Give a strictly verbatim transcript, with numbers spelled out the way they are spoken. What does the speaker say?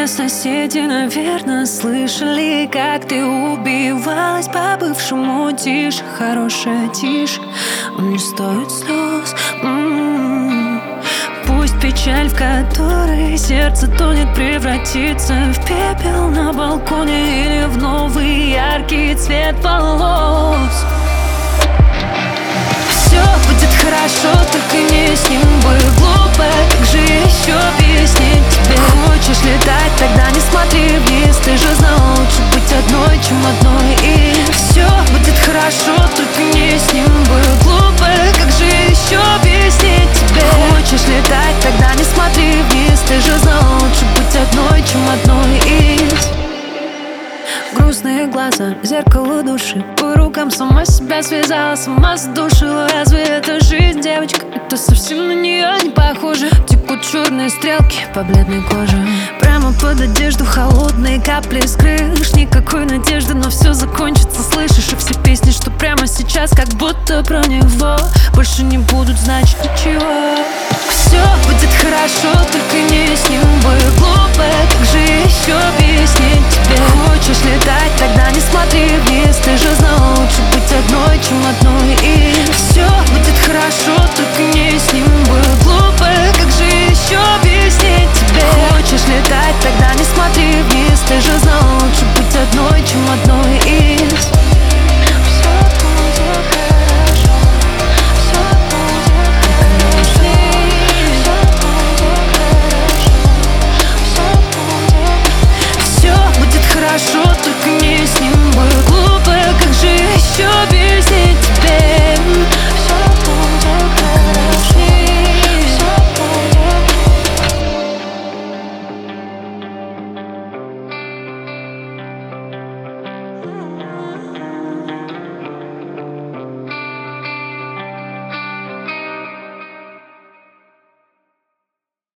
Все соседи, наверное, слышали, как ты убивалась по бывшему. Тише, хорошая тишь, он не стоит слез. М-м-м. Пусть печаль, в которой сердце тонет, превратится в пепел на балконе или в новый яркий цвет волос. Все будет хорошо, только не с ним быть глупо. Как же еще объяснить тебе? Хочешь летать, тогда не смотри вниз. Ты же знал, лучше быть одной, чем одной. И все будет хорошо, только не с ним быть глупо. Как же еще объяснить тебе? Хочешь летать, тогда не смотри вниз. Ты же знал, лучше быть одной, чем одной из. Грустные глаза, зеркало души. По рукам сама себя связала, сама задушила. Разве это жизнь, девочка? Это совсем на нее не похоже. Текут черные стрелки по бледной коже. Прямо под одежду холодные капли с крыш. Никакой надежды, но все закончится, слышишь? И все песни, что прямо сейчас, как будто про него, больше не будут значить ничего. Все будет хорошо, только не с ним быть глупо. Как же еще объяснить тебе? Хочешь летать, тогда не смотри вниз. Ты же знал, лучше быть одной, чем одной. И все будет хорошо, только не с ним быть глупо. Как же еще объяснить тебе? Хочешь летать, тогда не смотри вниз. Ты же знал, лучше быть одной, чем одной. И